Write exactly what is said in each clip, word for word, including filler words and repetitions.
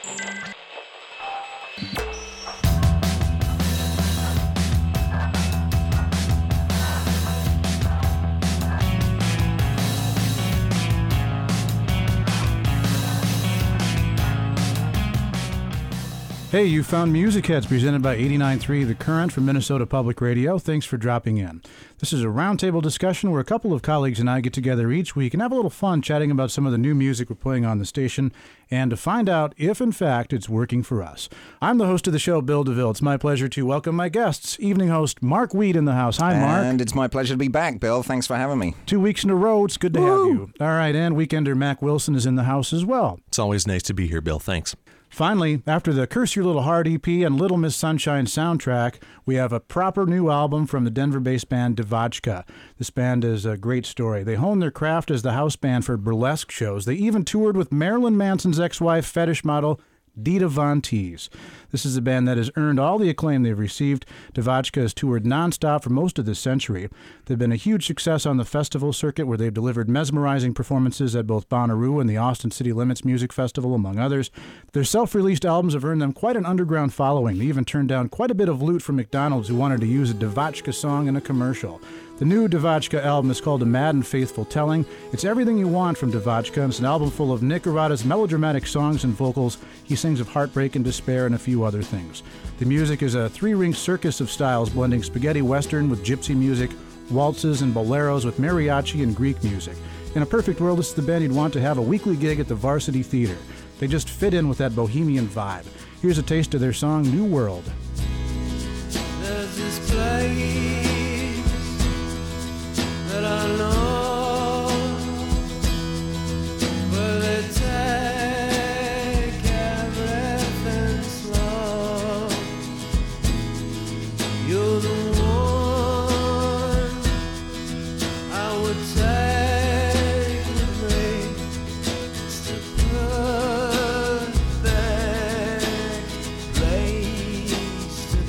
Hey, you found Music Heads presented by eighty-nine point three The Current from Minnesota Public Radio. Thanks for dropping in. This is a roundtable discussion where a couple of colleagues and I get together each week and have a little fun chatting about some of the new music we're playing on the station and to find out if, in fact, it's working for us. I'm the host of the show, Bill DeVille. It's my pleasure to welcome my guests, evening host Mark Weed in the house. Hi, Mark. And it's my pleasure to be back, Bill. Thanks for having me. Two weeks in a row. It's good to Woo! have you. All right, and weekender Mac Wilson is in the house as well. It's always nice to be here, Bill. Thanks. Finally, after the Curse Your Little Heart E P and Little Miss Sunshine soundtrack, we have a proper new album from the Denver-based band Devotchka. This band is a great story. They honed their craft as the house band for burlesque shows. They even toured with Marilyn Manson's ex-wife, fetish model Dita Von Teese. This is a band that has earned all the acclaim they've received. Devotchka has toured nonstop for most of this century. They've been a huge success on the festival circuit where they've delivered mesmerizing performances at both Bonnaroo and the Austin City Limits Music Festival, among others. Their self-released albums have earned them quite an underground following. They even turned down quite a bit of loot from McDonald's who wanted to use a Devotchka song in a commercial. The new Devotchka album is called A Mad and Faithful Telling. It's everything you want from Devotchka, and it's an album full of Nick Arata's melodramatic songs and vocals. He sings of heartbreak and despair and a few other things. The music is a three-ring circus of styles blending spaghetti western with gypsy music, waltzes and boleros with mariachi and Greek music. In a perfect world, this is the band you'd want to have a weekly gig at the Varsity Theater. They just fit in with that bohemian vibe. Here's a taste of their song, New World. There's this place that I know where they take everything slow. You're the one I would take with me. It's the perfect place to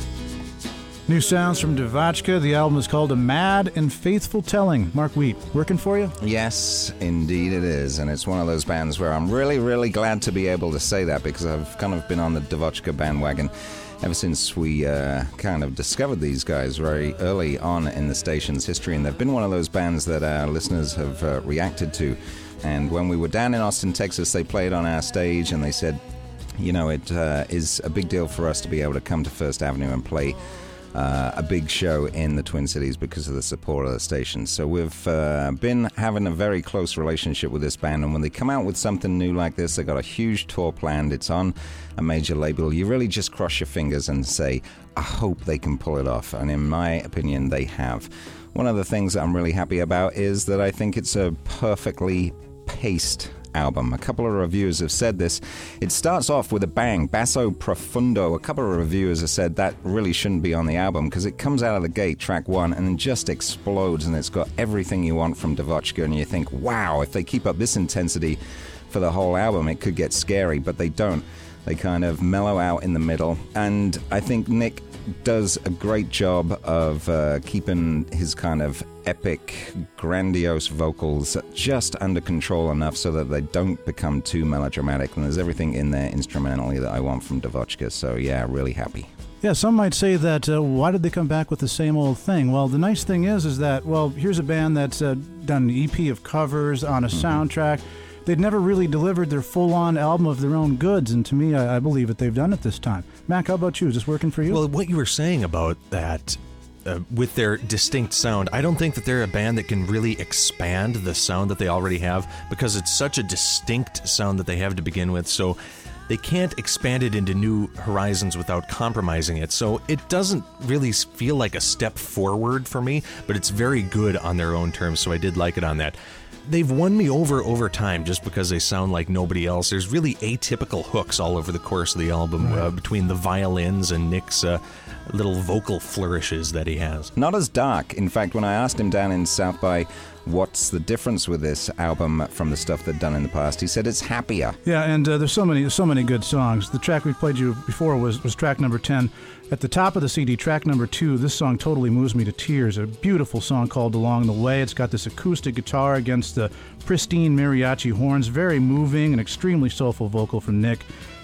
be. New sounds from Devotchka. The album is called A Mad and Faithful Telling. Mark Wheat, working for you? Yes, indeed it is. And it's one of those bands where I'm really, really glad to be able to say that because I've kind of been on the Devotchka bandwagon ever since we uh, kind of discovered these guys very early on in the station's history. And they've been one of those bands that our listeners have uh, reacted to. And when we were down in Austin, Texas, they played on our stage and they said, you know, it uh, is a big deal for us to be able to come to First Avenue and play Uh, a big show in the Twin Cities because of the support of the station. So we've uh, been having a very close relationship with this band, and when they come out with something new like this, they got a huge tour planned. It's on a major label. You really just cross your fingers and say, I hope they can pull it off, and in my opinion, they have. One of the things that I'm really happy about is that I think it's a perfectly paced album. A couple of reviewers have said this. It starts off with a bang, basso profundo. A couple of reviewers have said that really shouldn't be on the album because it comes out of the gate, track one, and then just explodes, and it's got everything you want from Devotchka, and you think, wow, if they keep up this intensity for the whole album, it could get scary, but they don't. They kind of mellow out in the middle, and I think Nick does a great job of uh, keeping his kind of epic, grandiose vocals just under control enough so that they don't become too melodramatic, and there's everything in there instrumentally that I want from Devotchka, so yeah, really happy. Yeah, some might say that, uh, why did they come back with the same old thing? Well, the nice thing is, is that, well, here's a band that's uh, done an E P of covers on a mm-hmm. soundtrack. They'd never really delivered their full-on album of their own goods, and to me, I, I believe that they've done it this time. Mac, how about you? Is this working for you? Well, what you were saying about that, uh, with their distinct sound, I don't think that they're a band that can really expand the sound that they already have, because it's such a distinct sound that they have to begin with, so they can't expand it into new horizons without compromising it. So it doesn't really feel like a step forward for me, but it's very good on their own terms, so I did like it on that. They've won me over over time just because they sound like nobody else. There's really atypical hooks all over the course of the album, uh, between the violins and Nick's uh, little vocal flourishes that he has. Not as dark. In fact, when I asked him down in South by what's the difference with this album from the stuff they've done in the past, he said it's happier. Yeah, and uh, there's so many so many good songs. The track we played you before was, was track number ten. At the top of the C D, track number two, this song totally moves me to tears. A beautiful song called Along the Way. It's got this acoustic guitar against the pristine mariachi horns. Very moving and extremely soulful vocal from Nick.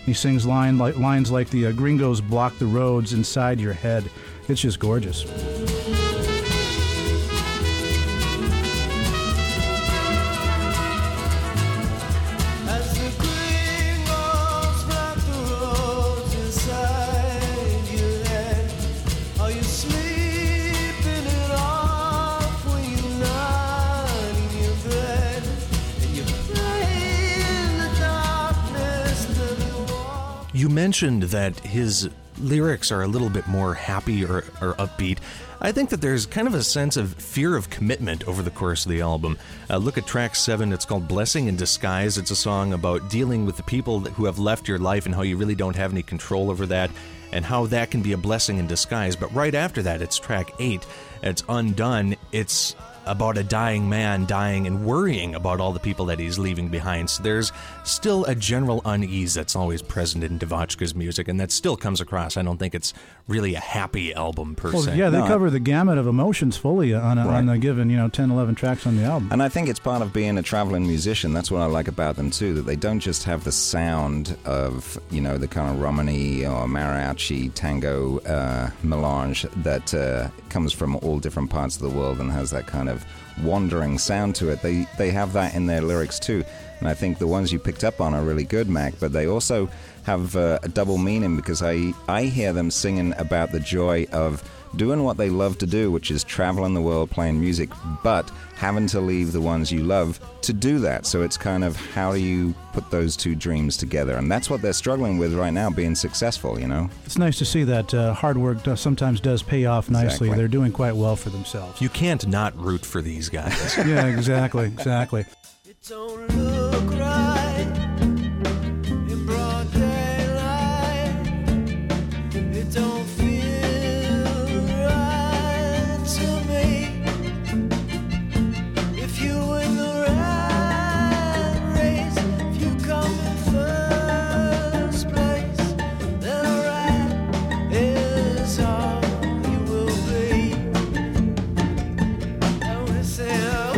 He sings line, like, lines like the uh, gringos block the roads inside your head. It's just gorgeous. As the gringos block the roads inside your head, are you sleeping it off when you're not in your bed? And you pray in the darkness till you walk. You mentioned that his lyrics are a little bit more happy or, or upbeat. I think that there's kind of a sense of fear of commitment over the course of the album. Uh, look at track seven. It's called Blessing in Disguise. It's a song about dealing with the people that, who have left your life and how you really don't have any control over that, and how that can be a blessing in disguise. But right after that, it's track eight. It's Undone. It's about a dying man dying and worrying about all the people that he's leaving behind. So there's still a general unease that's always present in Devotchka's music, and that still comes across. I don't think it's really a happy album per Well, se. yeah, they No, cover the gamut of emotions fully on a, Right. on a given, you know, ten, eleven tracks on the album. And I think it's part of being a traveling musician. That's what I like about them too, that they don't just have the sound of, you know, the kind of Romani or mariachi tango uh, melange that uh, comes from all different parts of the world and has that kind of wandering sound to it. They they have that in their lyrics too. And I think the ones you picked up on are really good, Mac, but they also have uh, a double meaning, because I, I hear them singing about the joy of doing what they love to do, which is traveling the world playing music, but having to leave the ones you love to do that. So it's kind of, how do you put those two dreams together? And that's what they're struggling with right now, being successful, you know? It's nice to see that uh, hard work does, sometimes does pay off nicely. Exactly. They're doing quite well for themselves. You can't not root for these guys. Yeah, exactly, exactly. It don't look right in broad daylight. It don't feel right to me. If you in the right race, if you come in first place, then alright is all you will be. And we say, oh.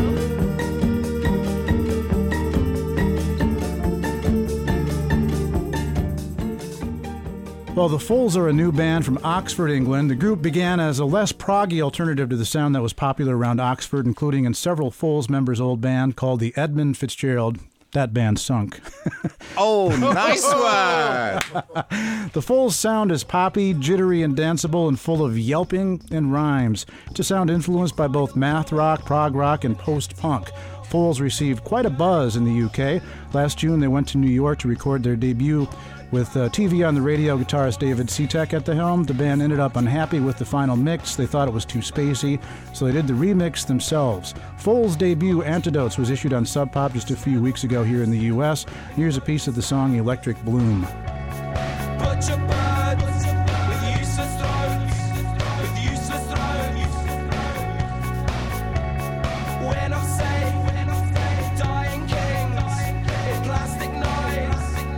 Well, the Foals are a new band from Oxford, England. The group began as a less proggy alternative to the sound that was popular around Oxford, including in several Foals members' old band called the Edmund Fitzgerald. That band sunk. Oh, nice one! The Foals' sound is poppy, jittery, and danceable, and full of yelping and rhymes. It's a sound influenced by both math rock, prog rock, and post-punk. Foals received quite a buzz in the U K. Last June, they went to New York to record their debut. With uh, T V on the radio guitarist David Seatek at the helm, the band ended up unhappy with the final mix. They thought it was too spacey, so they did the remix themselves. Foals' debut, Antidotes, was issued on Sub Pop just a few weeks ago here in the U S. Here's a piece of the song Electric Bloom. Butcher birds with useless throats, with useless throats. When I'm safe, dying kings in plastic noise.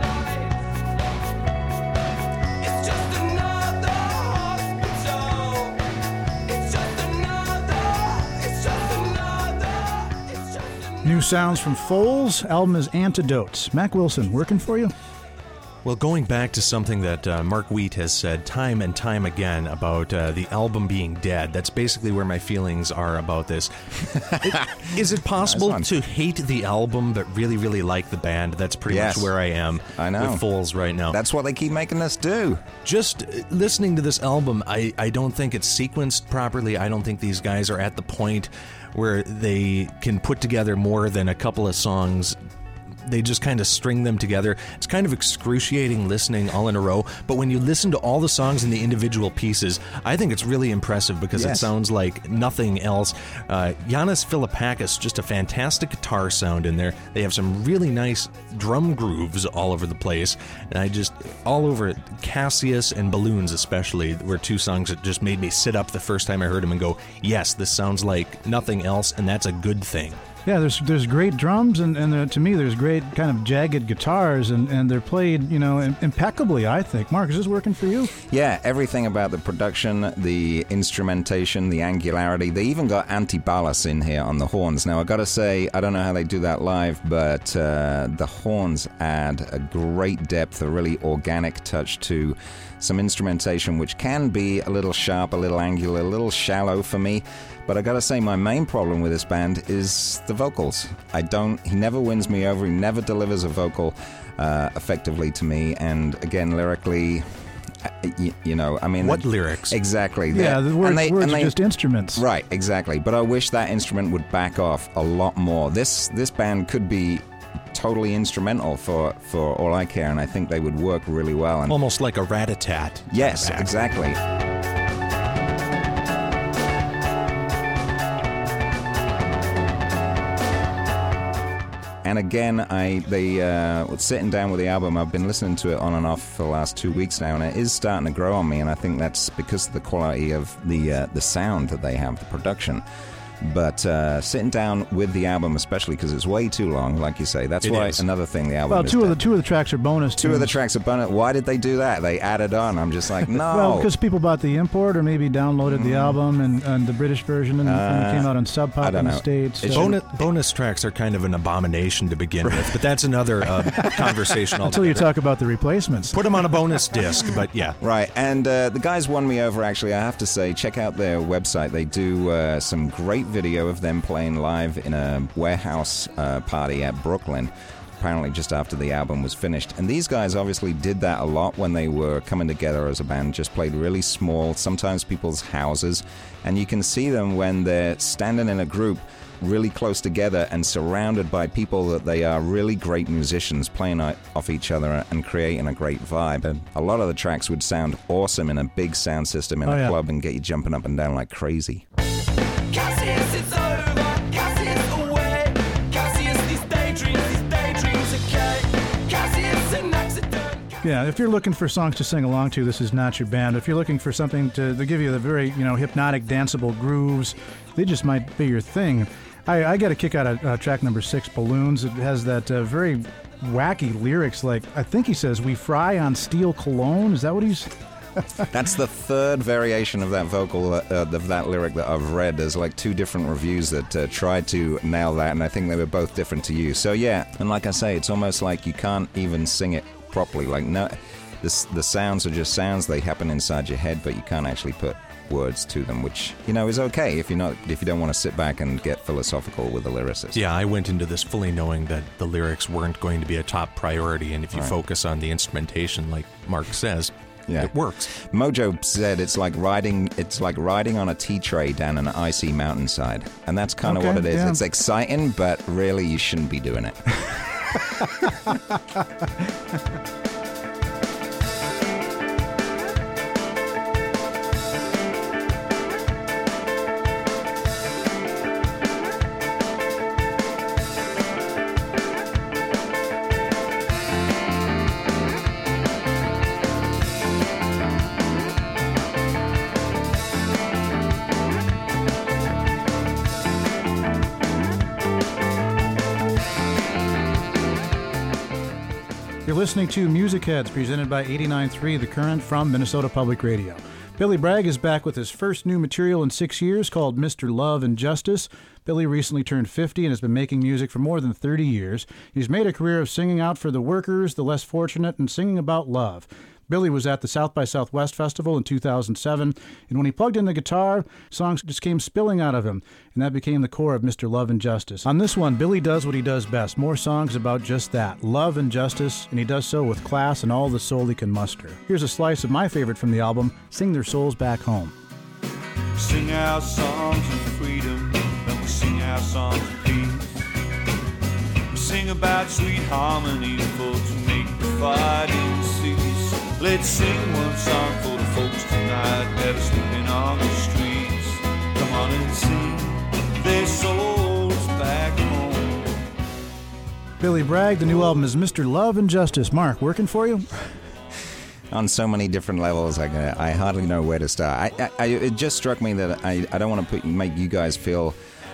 It's just another hospital. It's just another. It's just another. It's just another. New sounds from Foals. Album is Antidotes. Mac Wilson, working for you? Well, going back to something that uh, Mark Wheat has said time and time again about uh, the album being dead, that's basically where my feelings are about this. It, is it possible Nice one. to hate the album but really, really like the band? That's pretty Yes. much where I am I know. with Foals right now. That's what they keep making us do. Just uh, listening to this album, I, I don't think it's sequenced properly. I don't think these guys are at the point where they can put together more than a couple of songs. They just kind of string them together. It's kind of excruciating listening all in a row, but when you listen to all the songs in the individual pieces, I think it's really impressive because it Yes. sounds like nothing else. Uh, Yannis Philippakis, just a fantastic guitar sound in there. They have some really nice drum grooves all over the place, and I just, all over it, Cassius and Balloons especially, were two songs that just made me sit up the first time I heard them and go, yes, this sounds like nothing else, and that's a good thing. Yeah, there's there's great drums, and, and there, to me, there's great kind of jagged guitars, and, and they're played, you know, im- impeccably, I think. Mark, is this working for you? Yeah, everything about the production, the instrumentation, the angularity. They even got antibalas in here on the horns. Now, I gotta say, I don't know how they do that live, but uh, the horns add a great depth, a really organic touch to some instrumentation, which can be a little sharp, a little angular, a little shallow for me. But I gotta say, my main problem with this band is the vocals. I don't, he never wins me over, he never delivers a vocal uh, effectively to me, and again, lyrically, you, you know, I mean... What lyrics? Exactly. Yeah, They're- the words, and they- words and are they- just instruments. Right, exactly. But I wish that instrument would back off a lot more. This this band could be totally instrumental for, for all I care, and I think they would work really well. And Almost like a rat-a-tat. yes, Back. exactly. And again, I they uh, sitting down with the album, I've been listening to it on and off for the last two weeks now, and it is starting to grow on me. And I think that's because of the quality of the uh, the sound that they have, the production. But uh, sitting down with the album, especially because it's way too long, like you say, that's It why is. another thing the album. Well, is two of that- the two of the tracks are bonus. two of the tunes. tracks are bonus. Why did they do that? They added on. I'm just like, no. Well, because people bought the import or maybe downloaded the album and, and the British version and, and it came out on Sub Pop I don't in the know. States. It so- Bonus, bonus tracks are kind of an abomination to begin with, but that's another uh, conversation Until you altogether. talk about the replacements. Put them on a bonus disc, but yeah. Right, and uh, the guys won me over, actually. I have to say, check out their website. They do uh, some great video of them playing live in a warehouse uh, party at Brooklyn, apparently just after the album was finished. And these guys obviously did that a lot when they were coming together as a band, just played really small, sometimes people's houses. And you can see them when they're standing in a group really close together and surrounded by people that they are really great musicians playing o- off each other and creating a great vibe. And a lot of the tracks would sound awesome in a big sound system in Oh, a yeah. club and get you jumping up and down like crazy. Cassius, it's over. Cassius, away. Cassius, these daydreams, these daydreams, okay. Cassius, an accident. Yeah, if you're looking for songs to sing along to, this is not your band. If you're looking for something to, to give you the very, you know, hypnotic, danceable grooves, they just might be your thing. I, I get a kick out of uh, track number six, Balloons. It has that uh, very wacky lyrics, like, I think he says, "We fry on steel cologne." Is that what he's... That's the third variation of that vocal, uh, of that lyric that I've read. There's like two different reviews that uh, tried to nail that, and I think they were both different to you. So yeah, and like I say, it's almost like you can't even sing it properly. Like no, this, the sounds are just sounds. They happen inside your head, but you can't actually put words to them, which, you know, is okay if you're not if you don't want to sit back and get philosophical with the lyricist. Yeah, I went into this fully knowing that the lyrics weren't going to be a top priority, and if you Right. focus on the instrumentation, like Mark says, Yeah. it works. Mojo said it's like riding it's like riding on a tea tray down an icy mountainside. And that's kind of Okay, what it is. yeah. It's exciting, but really you shouldn't be doing it. You're listening to Music Heads, presented by eighty-nine point three The Current from Minnesota Public Radio. Billy Bragg is back with his first new material in six years called Mister Love and Justice. Billy recently turned fifty and has been making music for more than thirty years. He's made a career of singing out for the workers, the less fortunate, and singing about love. Billy was at the South by Southwest Festival in two thousand seven, and when he plugged in the guitar, songs just came spilling out of him, and that became the core of Mister Love and Justice. On this one, Billy does what he does best, more songs about just that, love and justice, and he does so with class and all the soul he can muster. Here's a slice of my favorite from the album, Sing Their Souls Back Home. Sing our songs of freedom, and we sing our songs of peace. We sing about sweet harmony for to make the fighting cease. Let's sing one song for the folks tonight that are sleeping on the streets. Come on and sing their souls back home. Billy Bragg, the new album is Mister Love and Justice. Mark, working for you? On so many different levels, I, I hardly know where to start. I, I, I, it just struck me that I, I don't want to put, make you guys feel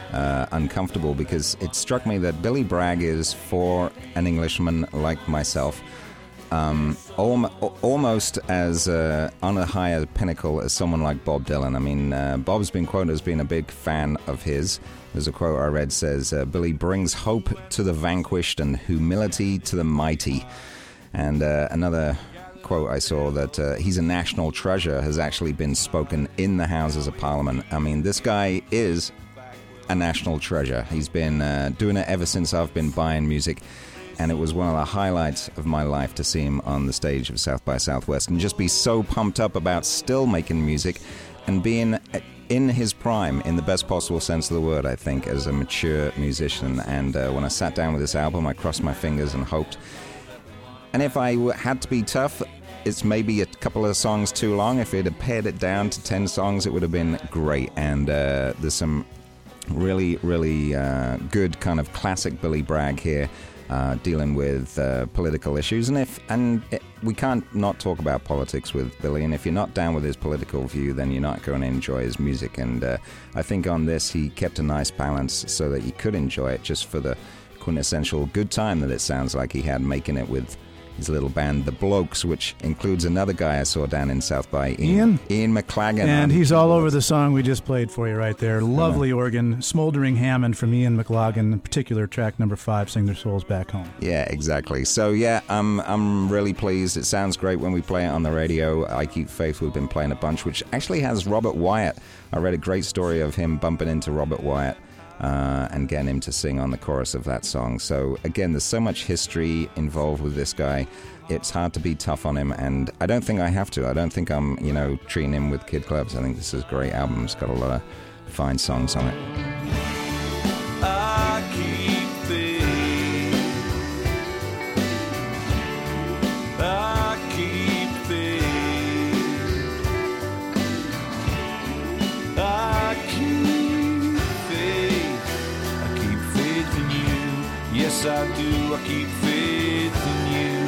uh, uncomfortable because it struck me that Billy Bragg is, for an Englishman like myself, um, al- almost as uh, on a higher pinnacle as someone like Bob Dylan. I mean, uh, Bob's been quoted as being a big fan of his. There's a quote I read says, uh, Billy brings hope to the vanquished and humility to the mighty. And uh, another quote I saw that uh, he's a national treasure has actually been spoken in the Houses of Parliament. I mean, this guy is a national treasure. He's been uh, doing it ever since I've been buying music, and it was one of the highlights of my life to see him on the stage of South by Southwest and just be so pumped up about still making music and being in his prime, in the best possible sense of the word, I think, as a mature musician. And uh, when I sat down with this album, I crossed my fingers and hoped. And if I w- had to be tough, it's maybe a couple of songs too long. If it had pared it down to ten songs, it would have been great. And uh, there's some really, really uh, good kind of classic Billy Bragg here, uh, dealing with uh, political issues. And if and it, we can't not talk about politics with Billy. And if you're not down with his political view, then you're not going to enjoy his music. And uh, I think on this, he kept a nice balance so that you could enjoy it just for the quintessential good time that it sounds like he had making it with his little band, The Blokes, which includes another guy I saw down in South by, Ian. Ian McLagan. And he's all over the song we just played for you right there. Lovely organ, smoldering Hammond from Ian McLagan, in particular track number five, Sing Their Souls Back Home. Yeah, exactly. So yeah, I'm I'm really pleased. It sounds great when we play it on the radio. I Keep Faith, we've been playing a bunch, which actually has Robert Wyatt. I read a great story of him bumping into Robert Wyatt Uh, and getting him to sing on the chorus of that song. So again, there's so much history involved with this guy. It's hard to be tough on him, and I don't think I have to. I don't think I'm, you know, treating him with kid gloves. I think this is a great album. It's got a lot of fine songs on it. I keep faith. I keep faith. I keep faith. I keep faith in you. Yes, I do. I keep faith in you.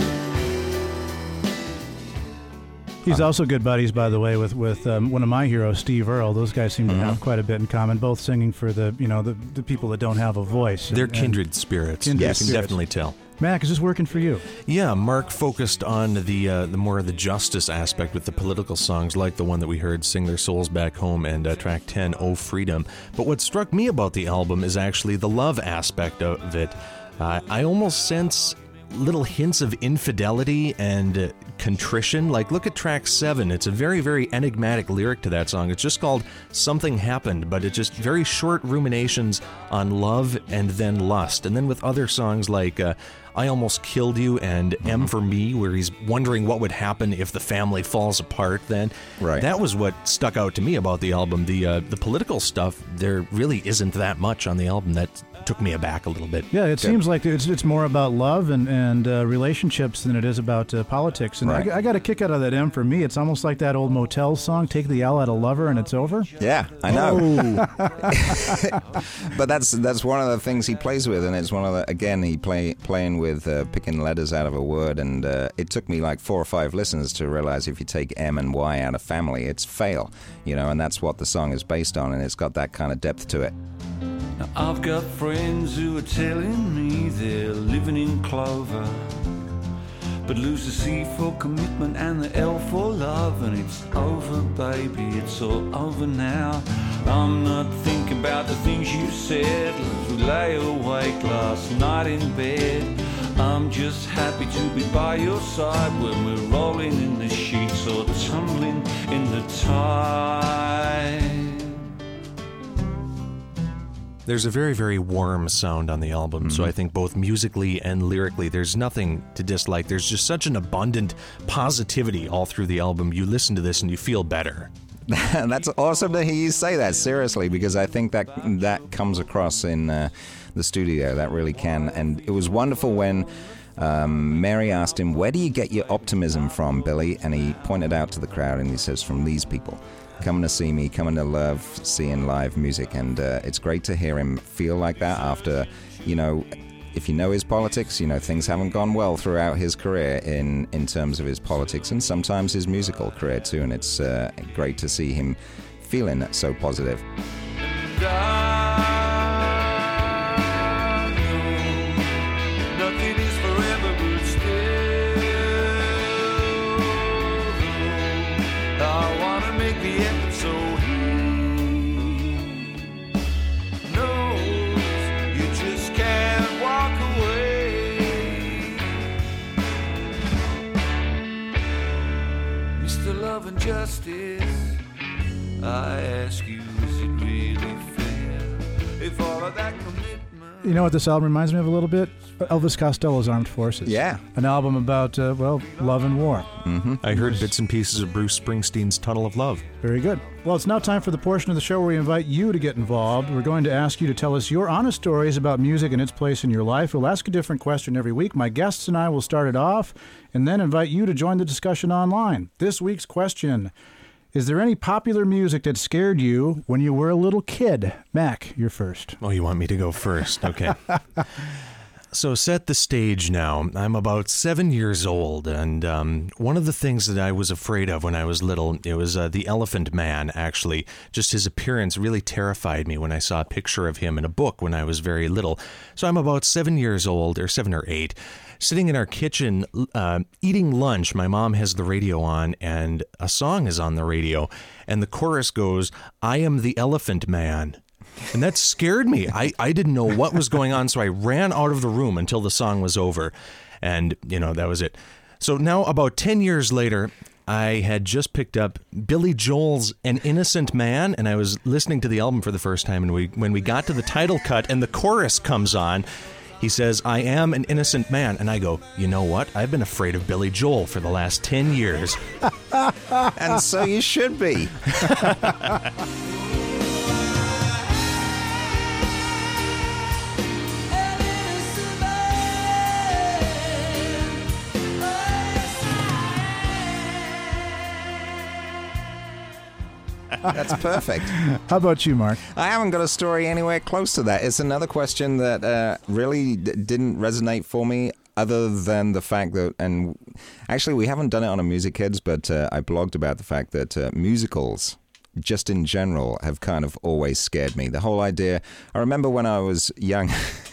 He's also good buddies, by the way, with with um, one of my heroes, Steve Earle. Those guys seem to Mm-hmm. have quite a bit in common, both singing for the you know the, the people that don't have a voice. They're And- kindred spirits. Kindred Yes, you can spirits. definitely tell. and, Mac, is this working for you? Yeah, Mark focused on the uh, the more of the justice aspect with the political songs, like the one that we heard, "Sing Their Souls Back Home," and uh, track ten, "Oh Freedom." But what struck me about the album is actually the love aspect of it. Uh, I almost sense little hints of infidelity and uh, contrition. Like, look at track seven. It's a very, very enigmatic lyric to that song. It's just called "Something Happened," but it's just very short ruminations on love and then lust. And then with other songs like uh, "I Almost Killed You" and "M for Me," where he's wondering what would happen if the family falls apart then. Right. That was what stuck out to me about the album. The uh, the political stuff, there really isn't that much on the album. That took me aback a little bit. Yeah, it seems like it's it's more about love and and uh, relationships than it is about uh, politics. And Right. I, I got a kick out of that M for Me. It's almost like that old Motel song, "Take the L out of Lover" and it's over. Yeah, I know. But that's that's one of the things he plays with, and it's one of the, again, he play playing with uh, picking letters out of a word, and uh, it took me like four or five listens to realize if you take M and Y out of family, it's fail, you know, and that's what the song is based on, and it's got that kind of depth to it. Now, I've got friends who are telling me they're living in clover, but lose the C for commitment and the L for love, and it's over, baby, it's all over now. I'm not thinking about the things you said as we lay awake last night in bed. I'm just happy to be by your side when we're rolling in the sheets or tumbling in the tide. There's a very, very warm sound on the album, so I think both musically and lyrically, there's nothing to dislike. There's just such an abundant positivity all through the album. You listen to this and you feel better. That's awesome to hear you say that, seriously, because I think that that comes across in uh, the studio. That really can. And it was wonderful when um, Mary asked him, "Where do you get your optimism from, Billy?" And he pointed out to the crowd and he says, "From these people. Coming to see me, coming to love seeing live music." And uh, it's great to hear him feel like that after, you know, if you know his politics, you know, things haven't gone well throughout his career in, in terms of his politics and sometimes his musical career too. And it's uh, great to see him feeling so positive. And I Mister Love and Justice, I ask you, is it really fair if all of that commitment? You know what this album reminds me of a little bit? Elvis Costello's Armed Forces. Yeah. An album about, uh, well, love and war. I heard bits and pieces of Bruce Springsteen's Tunnel of Love. Very good. Well, it's now time for the portion of the show where we invite you to get involved. We're going to ask you to tell us your honest stories about music and its place in your life. We'll ask a different question every week. My guests and I will start it off and then invite you to join the discussion online. This week's question: is there any popular music that scared you when you were a little kid? Mac, you're first. Oh, you want me to go first? Okay. So set the stage now. I'm about seven years old, and um, one of the things that I was afraid of when I was little, it was uh, the Elephant Man, actually. Just his appearance really terrified me when I saw a picture of him in a book when I was very little. So I'm about seven years old, or seven or eight, sitting in our kitchen, uh, eating lunch. My mom has the radio on, and a song is on the radio, and the chorus goes, "I am the Elephant Man." And that scared me. I, I didn't know what was going on, so I ran out of the room until the song was over. And, you know, that was it. So now, about ten years later, I had just picked up Billy Joel's An Innocent Man, and I was listening to the album for the first time, and we when we got to the title cut and the chorus comes on, he says, "I am an innocent man." And I go, you know what? I've been afraid of Billy Joel for the last ten years. And so you should be. That's perfect. How about you, Mark? I haven't got a story anywhere close to that. It's another question that uh, really d- didn't resonate for me, other than the fact that, and actually we haven't done it on a Music Kids, but uh, I blogged about the fact that uh, musicals, just in general, have kind of always scared me. The whole idea, I remember when I was young...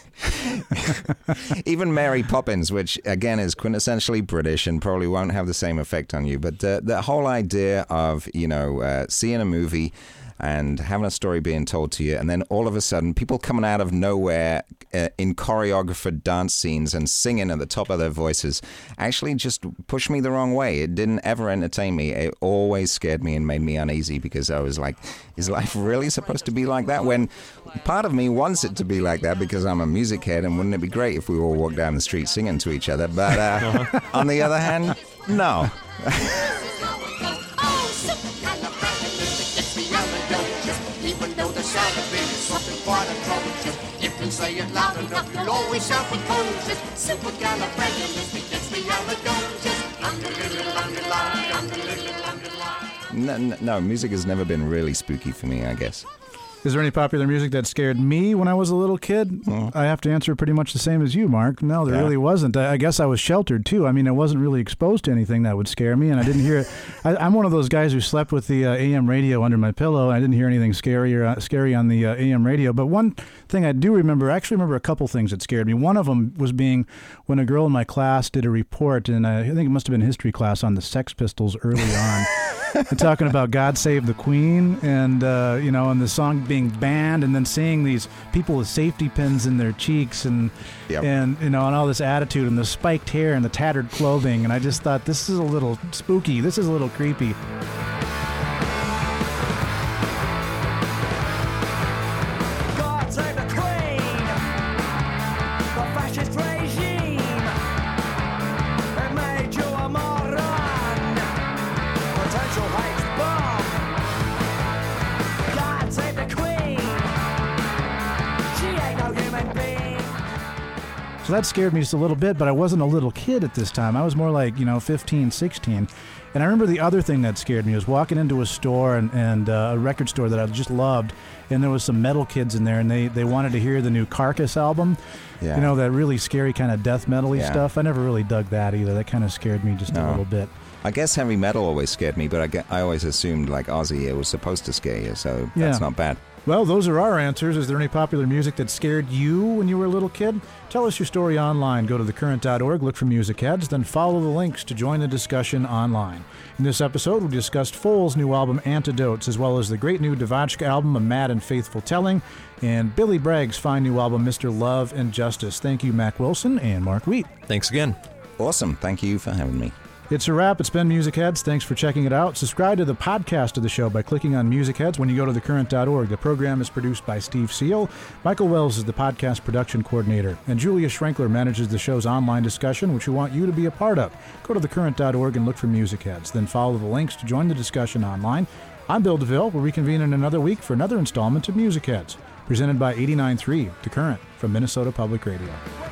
Even Mary Poppins, which again is quintessentially British and probably won't have the same effect on you, but uh, the whole idea of, you know, uh, seeing a movie and having a story being told to you, and then all of a sudden people coming out of nowhere uh, in choreographed dance scenes and singing at the top of their voices actually just pushed me the wrong way. It didn't ever entertain me. It always scared me and made me uneasy, because I was like, is life really supposed to be like that? When part of me wants it to be like that because I'm a music head, and wouldn't it be great if we all walked down the street singing to each other? But uh, on the other hand, no. If you say it loud enough, you'll always sound precocious. Supercalifragilistic gets me out of No, no, no, music has never been really spooky for me, I guess. Is there any popular music that scared me when I was a little kid? Oh. I have to answer pretty much the same as you, Mark. No, there Yeah. really wasn't. I, I guess I was sheltered, too. I mean, I wasn't really exposed to anything that would scare me, and I didn't hear it. I, I'm one of those guys who slept with the uh, A M radio under my pillow, and I didn't hear anything scary, or, uh, scary on the uh, A M radio. But one thing I do remember, I actually remember a couple things that scared me. One of them was being when a girl in my class did a report, and I think it must have been history class, on the Sex Pistols early on. And talking about God Save the Queen, and uh, you know, and the song being banned, and then seeing these people with safety pins in their cheeks, and Yep. and you know, and all this attitude, and the spiked hair, and the tattered clothing, and I just thought, this is a little spooky. This is a little creepy. God save the Queen, the fascist regime. It made you a moron, potential hate bomb. God save the Queen, she ain't no human being. So that scared me just a little bit, but I wasn't a little kid at this time. I was more like, you know, fifteen, sixteen. And I remember the other thing that scared me was walking into a store, and, and uh, a record store that I just loved, and there was some metal kids in there, and they, they wanted to hear the new Carcass album. Yeah. You know, that really scary kind of death metal-y Yeah. stuff. I never really dug that either. That kind of scared me just a No. little bit. I guess heavy metal always scared me, but I, get, I always assumed, like Ozzy, it was supposed to scare you, so that's Yeah. not bad. Well, those are our answers. Is there any popular music that scared you when you were a little kid? Tell us your story online. Go to the current dot org, look for Music Heads, then follow the links to join the discussion online. In this episode, we discussed Foal's new album, Antidotes, as well as the great new Devotchka album, A Mad and Faithful Telling, and Billy Bragg's fine new album, Mister Love and Justice. Thank you, Mac Wilson and Mark Wheat. Thanks again. Awesome. Thank you for having me. It's a wrap. It's been Music Heads. Thanks for checking it out. Subscribe to the podcast of the show by clicking on Music Heads when you go to the current dot org. The program is produced by Steve Seal. Michael Wells is the podcast production coordinator. And Julia Schrenkler manages the show's online discussion, which we want you to be a part of. Go to the current dot org and look for Music Heads. Then follow the links to join the discussion online. I'm Bill DeVille. We'll reconvene in another week for another installment of Music Heads, presented by eighty-nine point three, The Current, from Minnesota Public Radio.